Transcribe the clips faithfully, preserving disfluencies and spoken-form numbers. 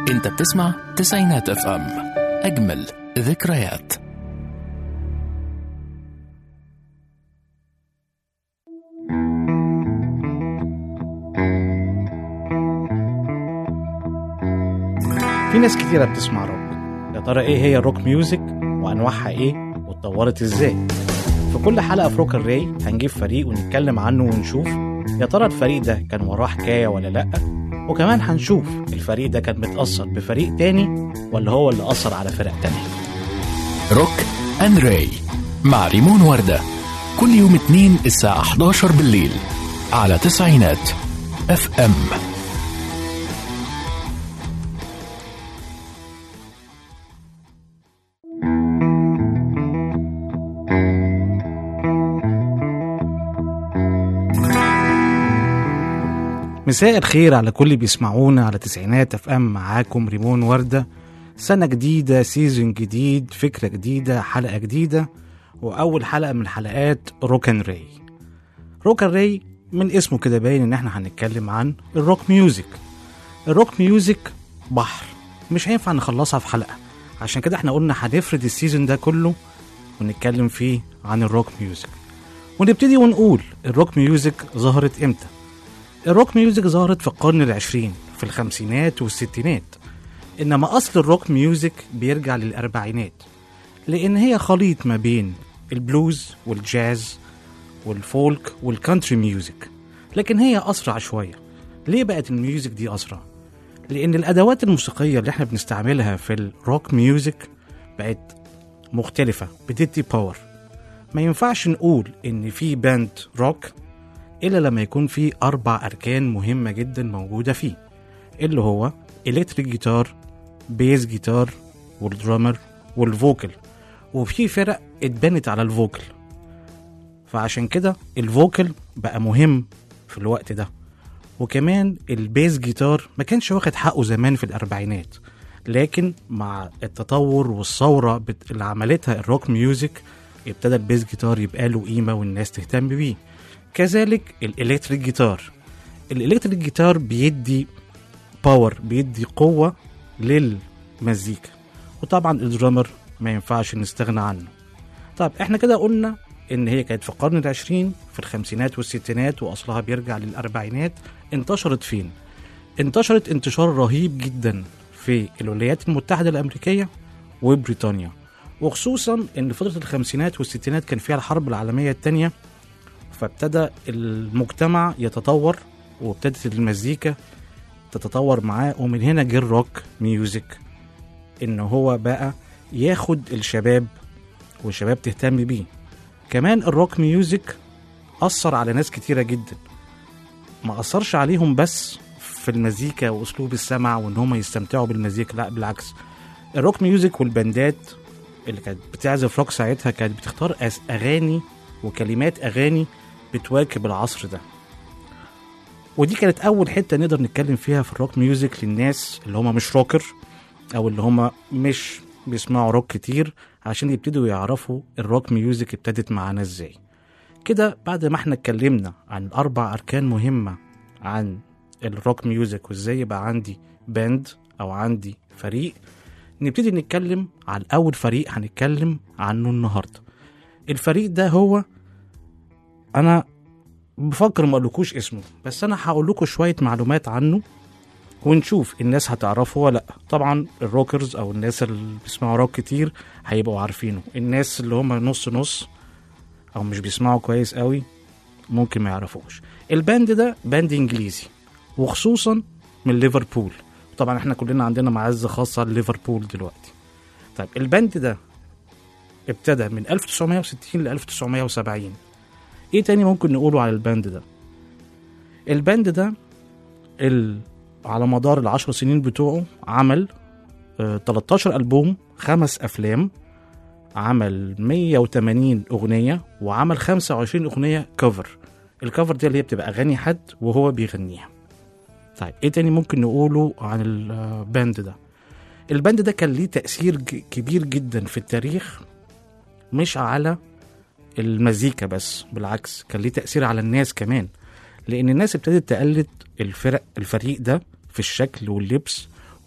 انت بتسمع تسعينات اف ام، اجمل ذكريات. في ناس كتيرة بتسمع روك. يا ترى ايه هي الروك ميوزك وانواعها ايه واتطورت ازاي؟ في كل حلقة في روك الراي هنجيب فريق ونتكلم عنه ونشوف يا ترى الفريق ده كان وراه حكاية ولا لأ، وكمان هنشوف الفريق ده كان متأثر بفريق تاني ولا هو اللي أثر على فرق تانية. روك اند راي مع ريمون وردة كل يوم اثنين الساعة احد عشر بالليل على تسعينات اف ام. مساء الخير على كل بيسمعونا على تسعينات اف ام. معاكم ريمون وردة. سنة جديدة، سيزون جديد، فكرة جديدة، حلقة جديدة، وأول حلقة من حلقات روك اند راي. روك اند راي من اسمه كده باين إن احنا هنتكلم عن الروك ميوزك. الروك ميوزك بحر مش هينفع نخلصها في حلقة، عشان كده احنا قلنا هنفرد السيزون ده كله ونتكلم فيه عن الروك ميوزك. ونبتدي ونقول الروك ميوزك ظهرت امتى؟ الروك ميوزك ظهرت في القرن العشرين في الخمسينات والستينات، إنما أصل الروك ميوزك بيرجع للأربعينات، لأن هي خليط ما بين البلوز والجاز والفولك والكانتري ميوزك، لكن هي أسرع شوية. ليه بقت الميوزك دي أسرع؟ لأن الأدوات الموسيقية اللي احنا بنستعملها في الروك ميوزك بقت مختلفة، بتدي باور. ما ينفعش نقول إن في باند روك إلا لما يكون في أربع أركان مهمة جدا موجودة فيه، اللي هو إلكتريك جيتار، بيز جيتار، والدرامر، والفوكل. وفي فرق اتبنت على الفوكل، فعشان كده الفوكل بقى مهم في الوقت ده. وكمان البيز جيتار ما كانش واخد حقه زمان في الأربعينات، لكن مع التطور والثورة اللي عملتها الروك ميوزك ابتدى البيز جيتار يبقى له قيمة والناس تهتم بيه. كذلك الإلكتريك جيتار. الإلكتريك جيتار بيدي باور، بيدي قوة للمزيكا. وطبعا الدرامر ما ينفعش نستغنى عنه. طب احنا كده قلنا ان هي كانت في القرن العشرين في الخمسينات والستينات، واصلها بيرجع للأربعينات. انتشرت فين؟ انتشرت انتشار رهيب جدا في الولايات المتحدة الأمريكية وبريطانيا، وخصوصا ان فترة الخمسينات والستينات كان فيها الحرب العالمية الثانية، فابتدى المجتمع يتطور وابتدت المزيكا تتطور معاه. ومن هنا جه الروك ميوزك، ان هو بقى ياخد الشباب والشباب تهتم بيه. كمان الروك ميوزك أثر على ناس كتيرة جدا، ما أثرش عليهم بس في المزيكا وأسلوب السمع وإن هم يستمتعوا بالمزيكا، لا بالعكس. الروك ميوزك والبندات اللي كانت بتعزف روك ساعتها كانت بتختار أغاني وكلمات أغاني بتواكب العصر ده. ودي كانت أول حتة نقدر نتكلم فيها في الروك ميوزك للناس اللي هم مش روكر أو اللي هم مش بيسمعوا روك كتير، عشان يبتدوا يعرفوا الروك ميوزك ابتدت معانا ازاي. كده بعد ما احنا اتكلمنا عن الأربع أركان مهمة عن الروك ميوزك وازاي يبقى عندي باند أو عندي فريق، نبتدي نتكلم عن أول فريق هنتكلم عنه النهاردة. الفريق ده هو، أنا بفكر ما أقولكوش اسمه، بس أنا هقول لكم شوية معلومات عنه ونشوف الناس هتعرفه ولا لأ. طبعا الروكرز أو الناس اللي بيسمعوا روك كتير هيبقوا عارفينه، الناس اللي هم نص نص أو مش بيسمعوا كويس قوي ممكن ما يعرفوش. الباند ده باند إنجليزي وخصوصا من ليفربول. طبعا احنا كلنا عندنا معزة خاصة لليفربول دلوقتي. طيب الباند ده ابتدى من ألف وتسعمية وستين ل ألف وتسعمية وسبعين. ايه تاني ممكن نقوله على الباند ده؟ الباند ده ال... على مدار العشر سنين بتوعه عمل اه تلتاشر ألبوم، خمس أفلام، عمل مية وتمانين أغنية، وعمل خمسة وعشرين أغنية كفر. الكفر دي اللي هي بتبقى أغاني حد وهو بيغنيها. طيب ايه تاني ممكن نقوله عن الباند ده؟ الباند ده كان ليه تأثير كبير جدا في التاريخ، مش على المزيكا بس، بالعكس كان ليه تأثير على الناس كمان، لأن الناس ابتدت تقلد الفرق الفريق ده في الشكل واللبس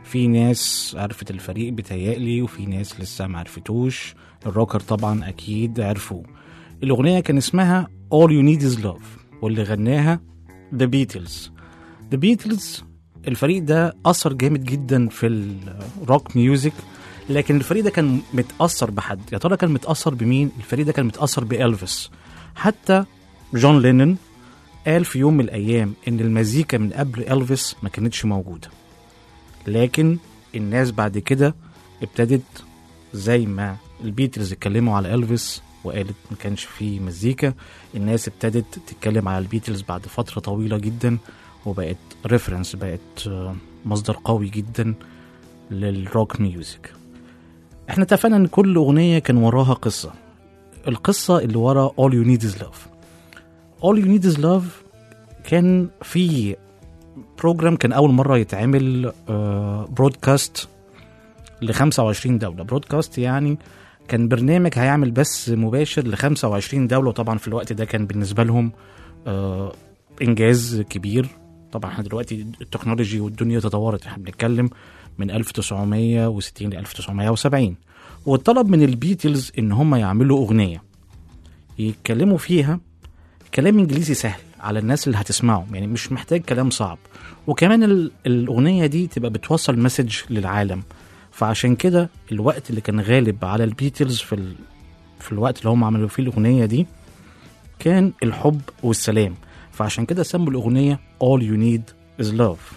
في ناس عرفت الفريق بتهيألي وفي ناس لسه ما عرفتوش. الروكر طبعا أكيد عرفوه. الأغنية كان اسمها All You Need Is Love واللي غناها The Beatles. The Beatles الفريق ده أثر جامد جدا في الروك ميوزك، لكن الفريق ده كان متأثر بحد. يا ترى كان متأثر بمين؟ الفريق ده كان متأثر بإلفيس. حتى جون لينون قال في يوم من الأيام إن المزيكا من قبل إلفيس ما كانتش موجودة، لكن الناس بعد كده ابتدت زي ما البيتلز اتكلموا على إلفيس وقالت ما كانش فيه مزيكا، الناس ابتدت تتكلم على البيتلز بعد فترة طويلة جدا، وبقت ريفرنس، بقت مصدر قوي جدا للروك ميوزك. احنا اتفقنا ان كل اغنية كان وراها قصة. القصة اللي ورا All You Need Is Love All You Need Is Love كان في بروجرام كان أول مرة يتعمل برودكاست ل خمسة وعشرين دولة. برودكاست يعني كان برنامج هيعمل بس مباشر ل خمسة وعشرين دولة، وطبعا في الوقت ده كان بالنسبة لهم إنجاز كبير. طبعا احنا دلوقتي التكنولوجي والدنيا تطورت، احنا بنتكلم من ألف وتسعمية وستين ل ألف وتسعمية وسبعين، والطلب من البيتلز ان هم يعملوا اغنية يتكلموا فيها كلام انجليزي سهل على الناس اللي هتسمعه، يعني مش محتاج كلام صعب، وكمان الاغنية دي تبقى بتوصل مسج للعالم. فعشان كده الوقت اللي كان غالب على البيتلز في ال... في الوقت اللي هم عملوا فيه الاغنية دي كان الحب والسلام، فعشان كده سموا الاغنية All You Need Is Love.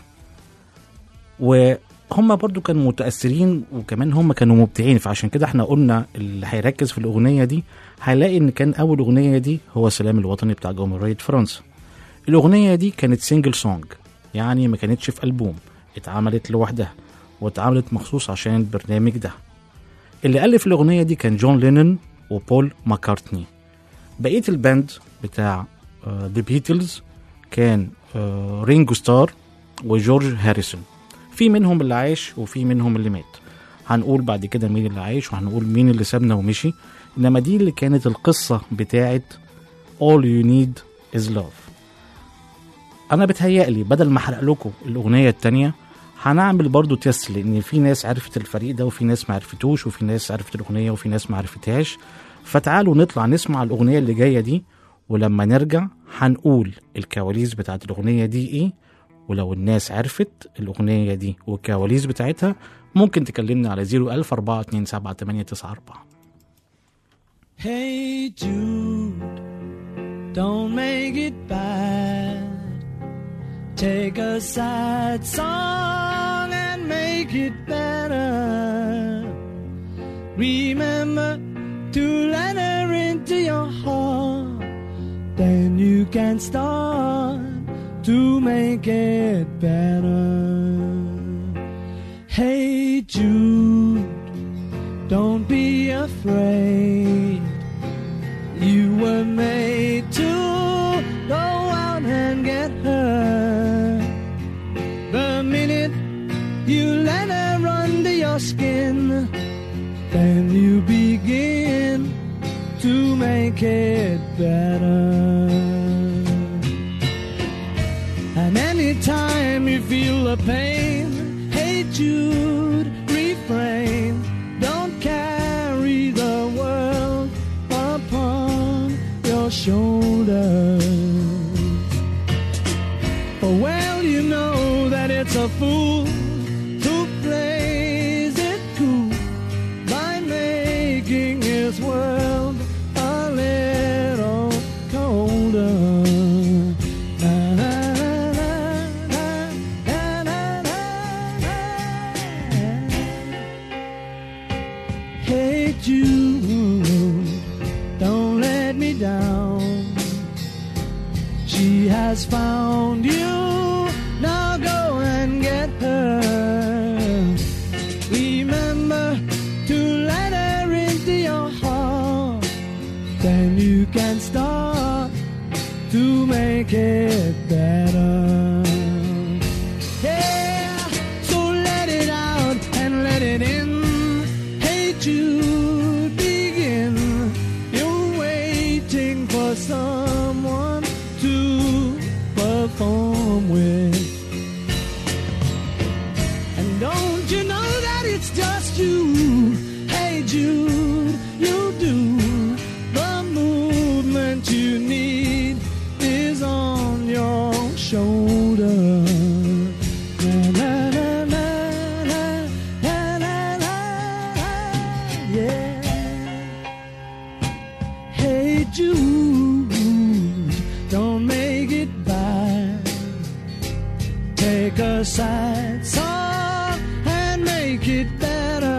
وهم برضو كانوا متأثرين وكمان هم كانوا مبدعين، فعشان كده احنا قلنا اللي هيركز في الأغنية دي هيلاقي ان كان أول أغنية دي هو سلام الوطني بتاع جمهورية فرنسا. الأغنية دي كانت سينجل سونج، يعني ما كانتش في ألبوم، اتعملت لوحدها واتعملت مخصوص عشان البرنامج ده. اللي ألف الأغنية دي كان جون لينون وبول ماكارتني. بقية الباند بتاع ذا uh, بيتلز كان uh, رينجو ستار وجورج هاريسون. في منهم اللي عايش وفي منهم اللي مات، هنقول بعد كده مين اللي عايش وهنقول مين اللي سابنا ومشي. انما دي اللي كانت القصة بتاعت All You Need Is Love. انا بتهيألي بدل ما احرق لكم الاغنية التانية هنعمل برضو تيست، لان في ناس عرفت الفريق ده وفي ناس ما عرفتوش، وفي ناس عرفت الاغنية وفي ناس ما عرفتهاش. فتعالوا نطلع نسمع الاغنية اللي جاية دي، ولما نرجع هنقول الكواليس بتاعت الاغنية دي ايه، ولو الناس عرفت الأغنية دي والكواليس بتاعتها ممكن تكلمنا على زيرو ألف أربعة اتنين سبعة تمانية تسعة أربعة. Hey Jude, don't make it bad. Take a sad song and make it better. Remember to let her into your heart, then you can start to make it better. Hey Jude, don't be afraid. You were made to go out and get her. The minute you let her under your skin, then you begin to make it better. And anytime you feel the pain, hey Jude, refrain. Don't carry the world upon your shoulders. For well you know that it's a fool who plays it cool by making his world a little colder. Has found you, now go and get her. Jude, hey Jude, you do the movement you need is on your shoulder. La la la la la la la la, yeah. Hey Jude, don't make it bad. Take a sad song and make it better.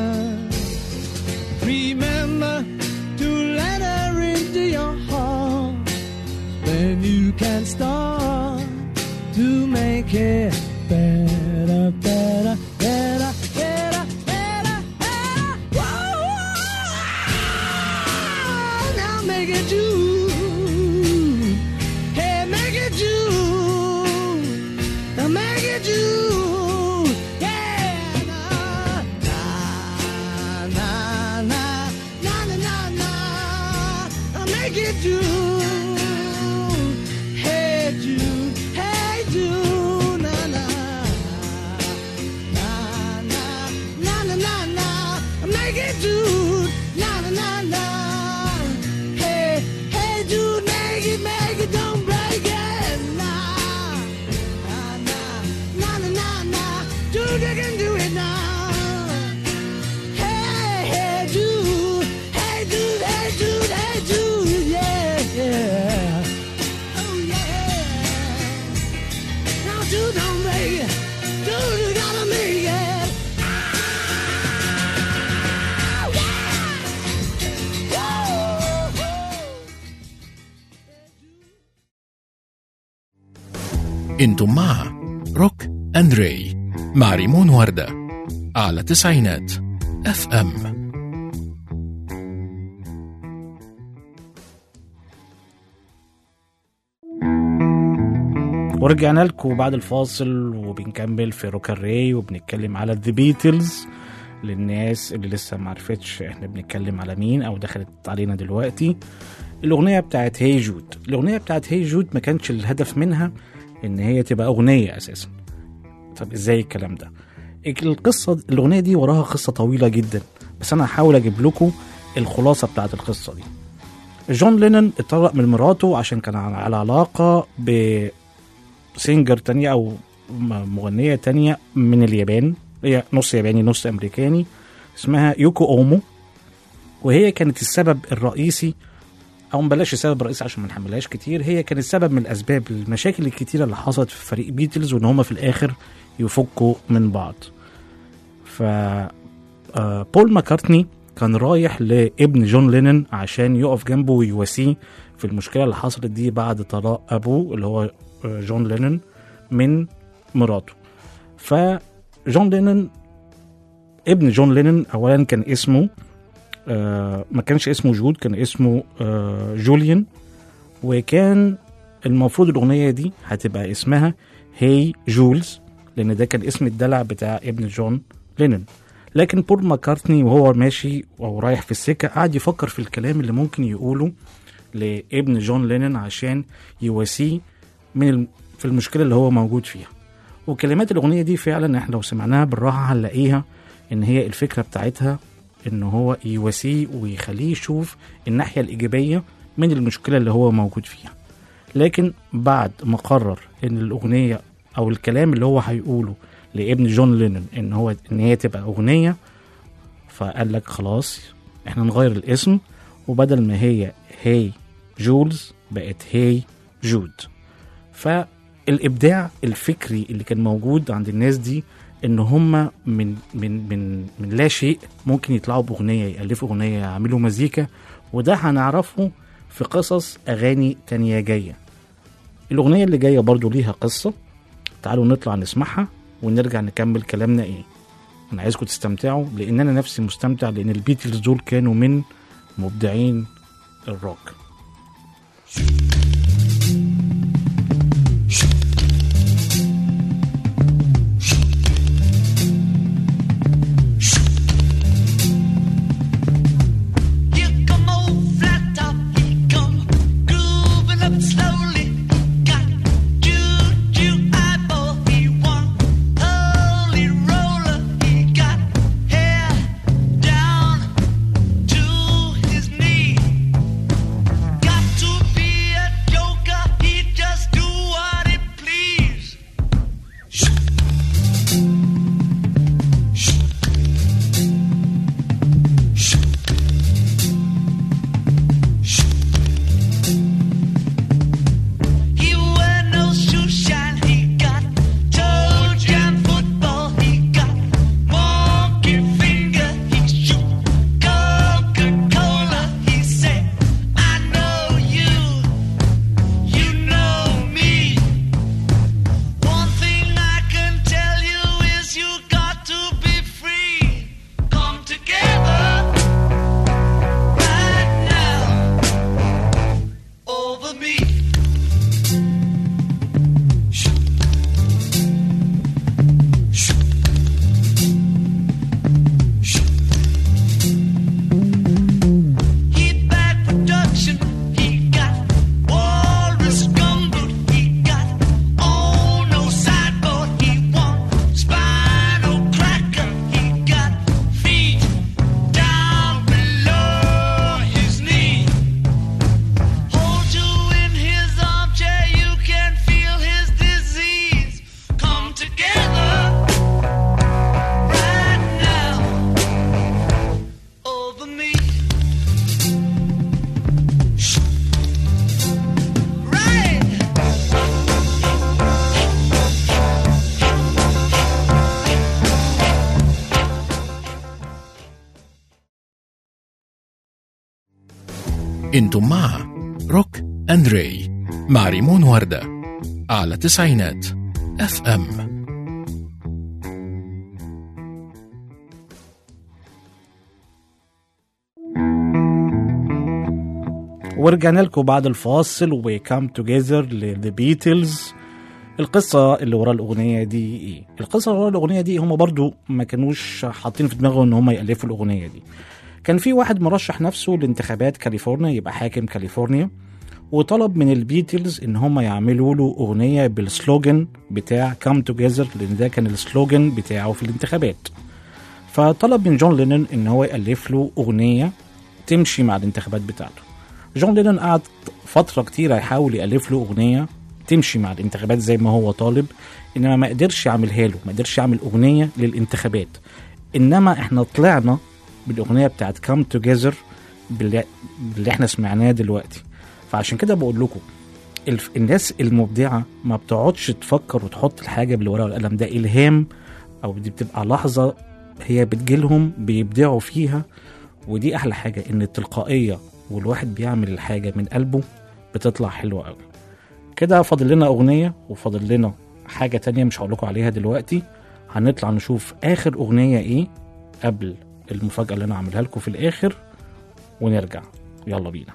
Remember to let her into your heart. Then you can start to make it better, better, better, better, better, better. Whoa, whoa. Now make it June. Hey, make it June. Now make it June. Yeah, nah, nah, nah, nah, nah, nah, nah, nah. Now make it June. Hey, June. Hey, June. Nah, nah, nah, nah, nah, nah, nah, nah. Make it June. Nah, nah, nah, nah. Hey, hey, June. Make it, make it. Don't break it. Nah, nah, nah, nah, nah, nah, nah. June, you can do it now. Hey, hey, June. Hey, June. Hey, June. Hey, June. Yeah, yeah. Oh, yeah. Now, June, don't make it. June, you gotta make it. Ah, yeah. Woo-hoo. انتم مع روك اند راي مع ريمون وردة على تسعينات اف ام. ورجعنا لكم بعد الفاصل وبنكمل في روك اند راي وبنتكلم على ذا بيتلز. للناس اللي لسه ما عرفتش احنا بنتكلم على مين او دخلت علينا دلوقتي، الاغنيه بتاعت هي جود. الاغنيه بتاعت هي جود ما كانش الهدف منها ان هي تبقى اغنيه اساسا. طب ازاي الكلام ده؟ القصه الاغنيه دي وراها قصه طويله جدا، بس انا هحاول اجيب لكم الخلاصه بتاعت القصه دي. جون لينون اتطلق من مراته عشان كان على علاقه بسينجر تانية او مغنيه تانية من اليابان، هي نص ياباني نص امريكاني، اسمها يوكو اومو. وهي كانت السبب الرئيسي، او مبلاش السبب الرئيسي عشان ما نحملهاش كتير، هي كانت سبب من الاسباب المشاكل الكتيره اللي حصلت في فريق بيتلز وان هم في الاخر يفكوا من بعض. ف بول ماكارتني كان رايح لابن جون لينون عشان يقف جنبه ويواسيه في المشكله اللي حصلت دي بعد طلاق ابوه اللي هو جون لينون من مراته. فجون لينون ابن جون لينون اولا كان اسمه آه ما كانش اسمه جود، كان اسمه آه جوليان، وكان المفروض الأغنية دي هتبقى اسمها هي جولز لأن ده كان اسم الدلع بتاع ابن جون لينون. لكن بول ماكارتني وهو ماشي أو رايح في السكة قاعد يفكر في الكلام اللي ممكن يقوله لابن جون لينون عشان يواسيه من في المشكلة اللي هو موجود فيها. وكلمات الأغنية دي فعلا احنا لو سمعناها بالراحة هنلاقيها ان هي الفكرة بتاعتها ان هو يواسيه ويخليه يشوف الناحية الإيجابية من المشكلة اللي هو موجود فيها. لكن بعد ما قرر ان الأغنية او الكلام اللي هو هيقوله لابن جون لينون ان هو ان هي تبقى أغنية، فقال لك خلاص احنا نغير الاسم، وبدل ما هي هي جولز بقت هي جود. فالإبداع الفكري اللي كان موجود عند الناس دي ان هم من من من من لا شيء ممكن يطلعوا باغنيه، يالفوا اغنيه، يعملوا مزيكا، وده هنعرفه في قصص اغاني تانية جايه. الاغنيه اللي جايه برضو ليها قصه، تعالوا نطلع نسمعها ونرجع نكمل كلامنا. ايه انا عايزكم تستمتعوا لان انا نفسي مستمتع، لان البيتلز دول كانوا من مبدعين الروك. He got hair انتم مع روك اند راي مع ريمون وردة على تسعينات اف ام. ورجعنا لكم بعد الفاصل وكام توجذر لذا بيتلز. القصة اللي ورا الأغنية دي إيه؟ القصة اللي ورا الأغنية دي هم برضو ما كانوش حاطين في دماغهم إن هم يألفوا الأغنية دي. كان في واحد مرشح نفسه لانتخابات كاليفورنيا يبقى حاكم كاليفورنيا، وطلب من البيتلز إن هم يعملوا له أغنية بالسلوجن بتاع كام توجذر، لأن ده كان السلوجن بتاعه في الانتخابات. فطلب من جون لينون إن هو يألف له أغنية تمشي مع الانتخابات بتاعته. جون لينون قعد فترة كتيرة يحاول يألف له أغنية تمشي مع الانتخابات زي ما هو طالب، إنما ما قدرش يعملها له، ما قدرش يعمل أغنية للانتخابات. إنما إحنا طلعنا بالأغنية بتاعت Come Together باللي, باللي إحنا سمعناه دلوقتي. فعشان كده بقول لكم الف... الناس المبدعة ما بتقعدش تفكر وتحط الحاجة بالورقة والقلم، ده إلهام، أو دي بتبقى لحظة هي بتجيلهم بيبدعوا فيها. ودي أحلى حاجة، إن التلقائية والواحد بيعمل الحاجة من قلبه بتطلع حلوة قوي. كده فاضل لنا أغنية وفاضل لنا حاجة تانية مش هقولكم عليها دلوقتي. هنطلع نشوف آخر أغنية إيه قبل المفاجأة اللي أنا عاملها لكم في الآخر ونرجع. يلا بينا.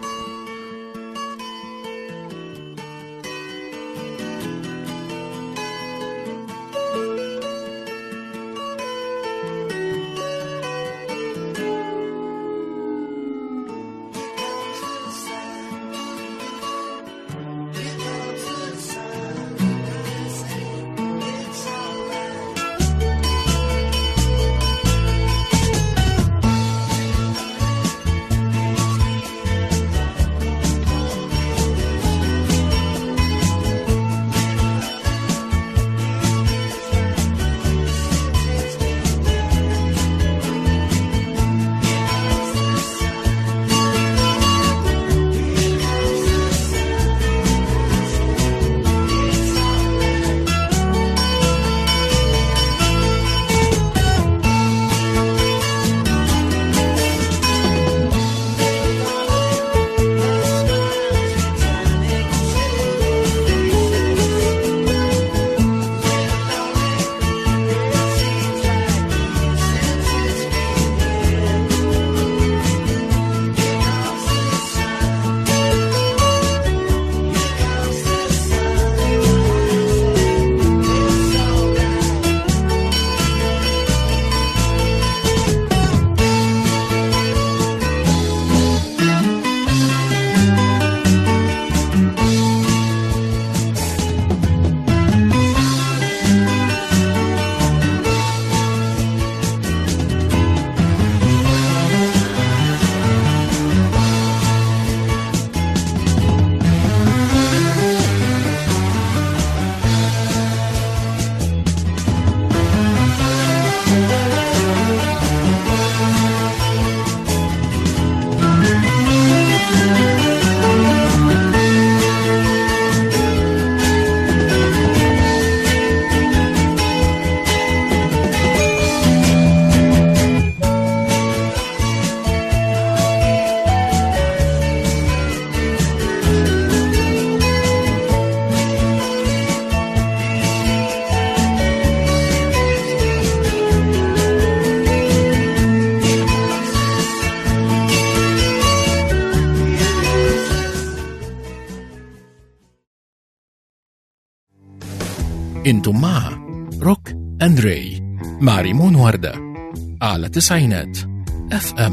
انتم مع روك اند راي مع ريمون وردة على تسعينات اف ام.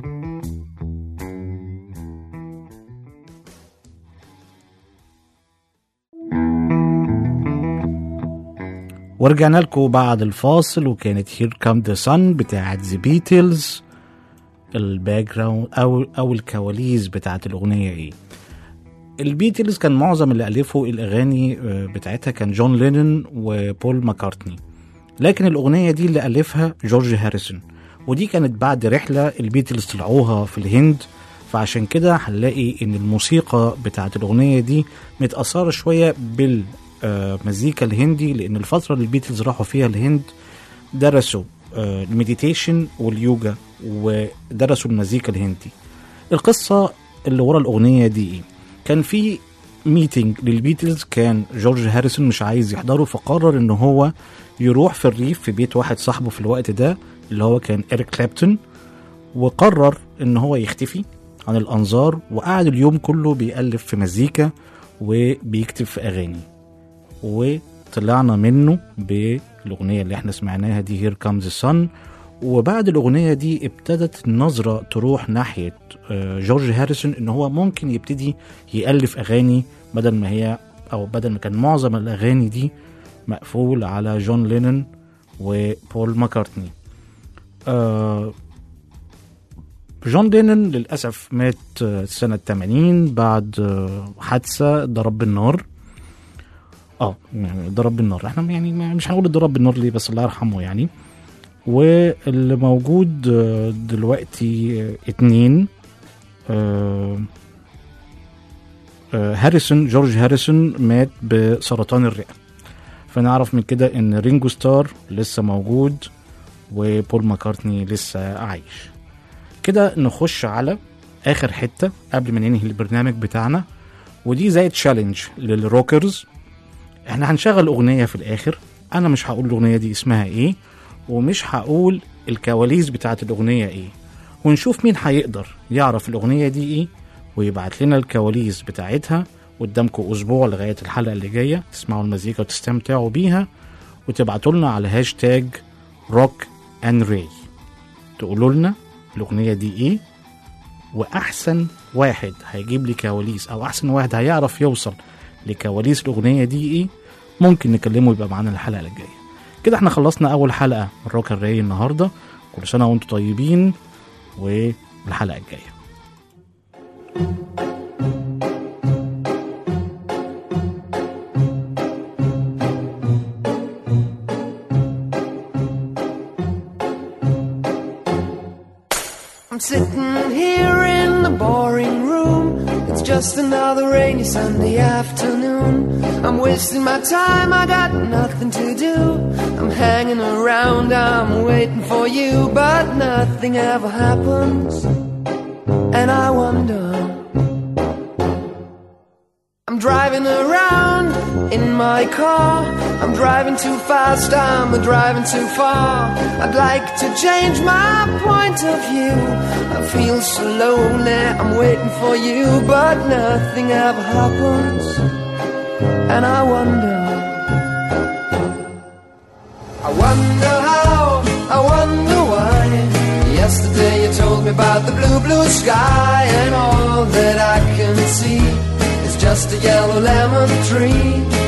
ورجعنا لكم بعد الفاصل وكانت Here Come the Sun بتاعت The Beatles. الباك جراوند او او الكواليس بتاعت الاغنيه ايه؟ البيتلز كان معظم اللي ألفوا الأغاني بتاعتها كان جون لينون وبول ماكارتني، لكن الأغنية دي اللي ألفها جورج هاريسون، ودي كانت بعد رحلة البيتلز طلعوها في الهند. فعشان كده هنلاقي إن الموسيقى بتاعت الأغنية دي متأثرة شوية بالمزيكا الهندي، لأن الفترة اللي البيتلز راحوا فيها الهند درسوا المديتيشن واليوجا ودرسوا المزيكا الهندي. القصة اللي ورا الاغنيه دي ايه؟ كان في ميتنج للبيتلز، كان جورج هاريسون مش عايز يحضره، فقرر ان هو يروح في الريف في بيت واحد صاحبه في الوقت ده اللي هو كان إريك كلابتون، وقرر ان هو يختفي عن الانظار، وقعد اليوم كله بيألف في مزيكا وبيكتب في اغاني، وطلعنا منه بالاغنيه اللي احنا سمعناها دي Here Comes the Sun. وبعد الاغنيه دي ابتدت النظره تروح ناحيه جورج هاريسون ان هو ممكن يبتدي يألف اغاني، بدل ما هي او بدل ما كان معظم الاغاني دي مقفول على جون لينون وبول ماكارتني. آه جون لينون للأسف مات سنة ثمانين بعد حادثة ضرب بالنار. اه يعني ضرب بالنار، احنا يعني مش هنقول ضرب بالنار ليه، بس الله يرحمه يعني. واللي موجود دلوقتي اتنين، آه آه هاريسون جورج هاريسون مات بسرطان الرئة، فنعرف من كده ان رينجو ستار لسه موجود وبول ماكارتني لسه عايش. كده نخش على اخر حتة قبل ما ننهي البرنامج بتاعنا، ودي زي تشالنج للروكرز. احنا هنشغل اغنية في الاخر، انا مش هقول الاغنية دي اسمها ايه، ومش هقول الكواليس بتاعت الاغنية ايه، ونشوف مين هيقدر يعرف الاغنية دي ايه ويبعت لنا الكواليس بتاعتها. قدامكم اسبوع لغاية الحلقة اللي جاية تسمعوا المزيكا وتستمتعوا بيها، وتبعتوا لنا على هاشتاج روك اند راي تقولوا لنا الاغنية دي ايه، واحسن واحد هيجيب لي كواليس او احسن واحد هيعرف يوصل لكواليس الاغنية دي ايه ممكن نكلمه يبقى معانا الحلقة اللي جاية. كده احنا خلصنا اول حلقة من روك اند راي النهاردة. كل سنة وانتم طيبين، والحلقة الجاية. I'm sitting here in the boring room. It's just another rainy Sunday afternoon. I'm wasting my time, I got nothing to do. I'm hanging around, I'm waiting for you, but nothing ever happens. And I wonder, I'm driving around in my car. I'm driving too fast, I'm driving too far. I'd like to change my point of view. I feel so lonely, I'm waiting for you, but nothing ever happens. And I wonder, I wonder how, I wonder why. Yesterday you told me about the blue, blue sky, and all that I can see is just a yellow lemon tree.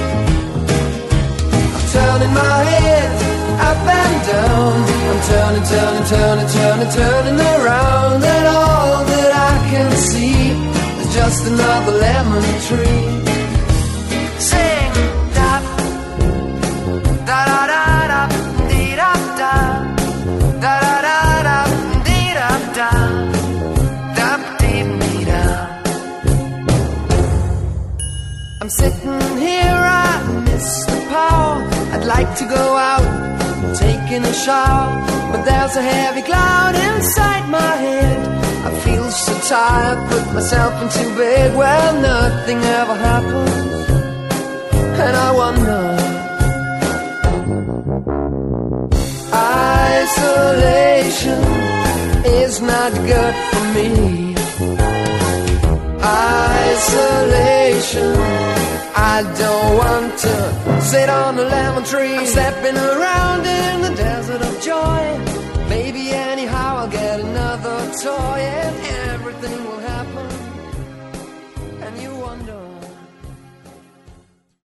Turning my head up and down, I'm turning, turning, turning, turning, turning around, and all that I can see is just another lemon tree. Sing da da da da da dee da da da da da da dee da da da dee dee da. I'm sitting here, I miss the power. I'd like to go out, taking a shower, but there's a heavy cloud inside my head. I feel so tired, put myself into bed where nothing ever happens. And I wonder, isolation is not good for me. Isolation, I don't want to sit on a lemon tree. I'm stepping around in the desert of joy. Maybe anyhow I'll get another toy, and everything will happen. And you wonder,